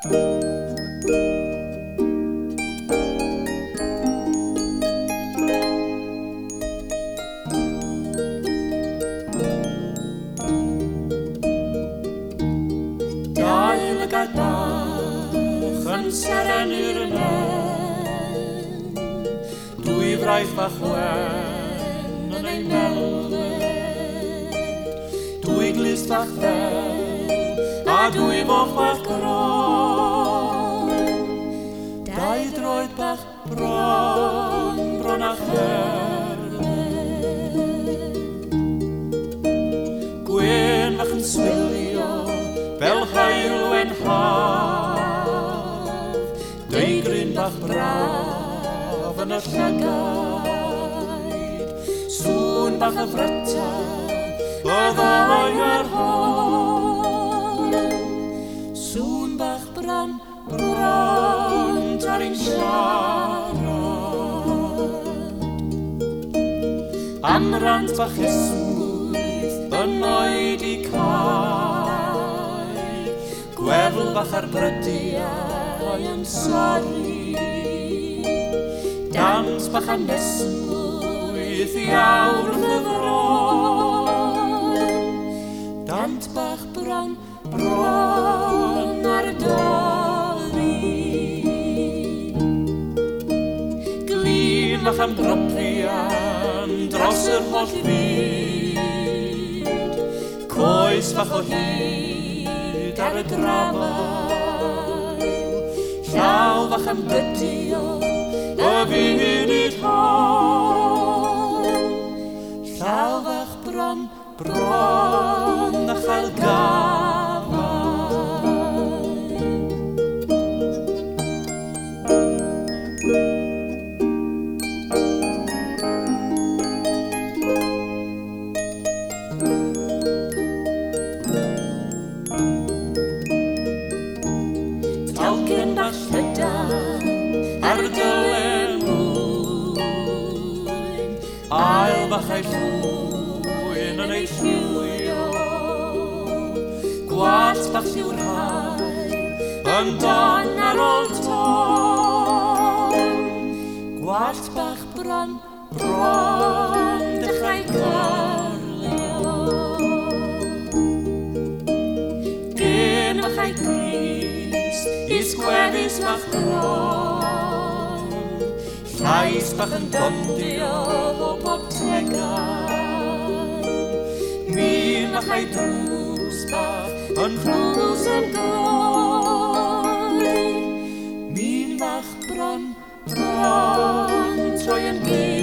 Elke dag een sterrenuren in. Doe je vrijf van gwen en een melden. Doe ik list van wel, doe je nog wat kroon. Dat je drooit bij bron nach herde. Gwen mag een swilio. Wel geil en haaf, de grindbach braaf en het gekheid. Zoenbach en vrette, wat je hoort. Zoenbach brand er in scharen. Am randbach is moeid, een nooit die kaart. Gweflbach ar brydiau yn sori. Dansbach am nesmwydd iawn ddyfron. Dantbach bron ar doli. Glinbach am brofian dros yr holl fyd. Coesbach o hyd ar y drafael, llawfach am bydio y funud hon. Llawfach bron a chael Talcyn bach llydan ar dylen mwyn. Ail bach ei llwyn yn ei llwyo. Gwallt bach yw'r hael yn don ar ôl ton. Gwallt bach bron dechrau cyrlio. Gyn bach ei is gwefus bach gron. Llais bach yn bondio o bob tegan. Min bach ei drws bach yn clws yn goi. Min bach bron troi yn gyd.